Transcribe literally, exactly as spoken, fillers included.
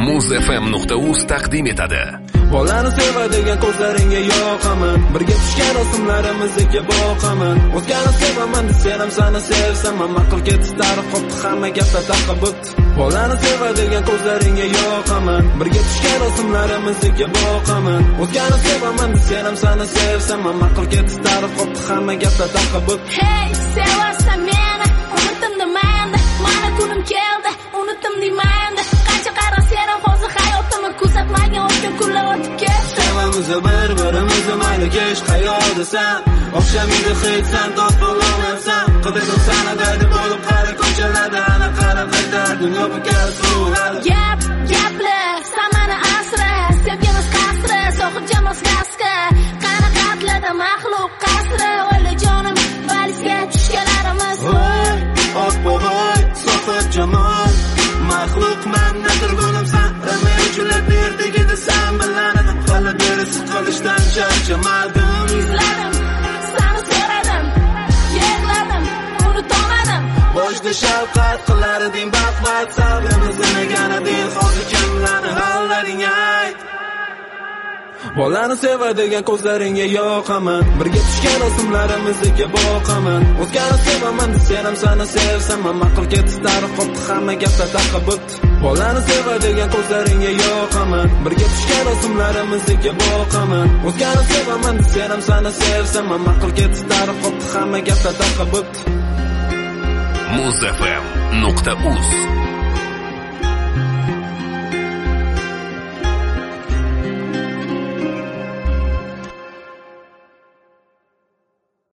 muz f m nuqta uz taqdim etadi. Bolani sevadigan ko'zlaringga yoqaman, birga tushgan rasmlarimizga boqaman. O'zgani sevaman desam seni sevsam, ma'qul ketdi tarix qopti hamma gapda taqabut. Bolani sevadigan ko'zlaringga yoqaman, birga tushgan rasmlarimizga boqaman. O'zgani sevaman desam seni sevsam, ma'qul ketdi tarix qopti hamma gapda taqabut. Hey, sevasan meni, unutdim nimayanda, mana kunim keldi, unutdim nimayanda. Qancha qarasam hozir hayotimni kuzatmagan o'tgan kunlar o'tib ketdi. Sevamiz bir-birimizni mayli kesh qayoqdasan, o'xshamaydi hech san do'st bo'lolmaysan. Qidirdim seni daydi bo'lib qara ko'chalarda, ana qara qaytar dunyo bukar suvlar. Gap, gapli, samani asra, sevgimiz qasri, sohibjamiz qaska. Qani qatladi maxluq qasri, o'yla jonim, valisga tushganlarimiz. Voy, oq bo'g'oy, sohibjamol, maxluqman nadirgunimsan. Ramay uchulab berdi desam biladim, qolib berisi qolishdan charchamadim. Izladim, seni so'radim, yig'ladim, unutolmadim. Boshda shafqat qilar eding baxmat, sabrimizni neganiding, hozir kimlarni hollaring ayt. Bolani sevadigan ko'zlaringga yoqaman, birga tushgan rasmlarimizga boqaman. O'zgani sevaman desam seni sevsam, ma'qul ketdi tarix qopti hamma gapda taqabut. Bolani sevadigan ko'zlaringga yoqaman, birga tushgan rasmlarimizga boqaman. O'zgani sevaman desam seni sevsam, ma'qul ketdi tarix qopti hamma gapda taqabut. muz f m nuqta uz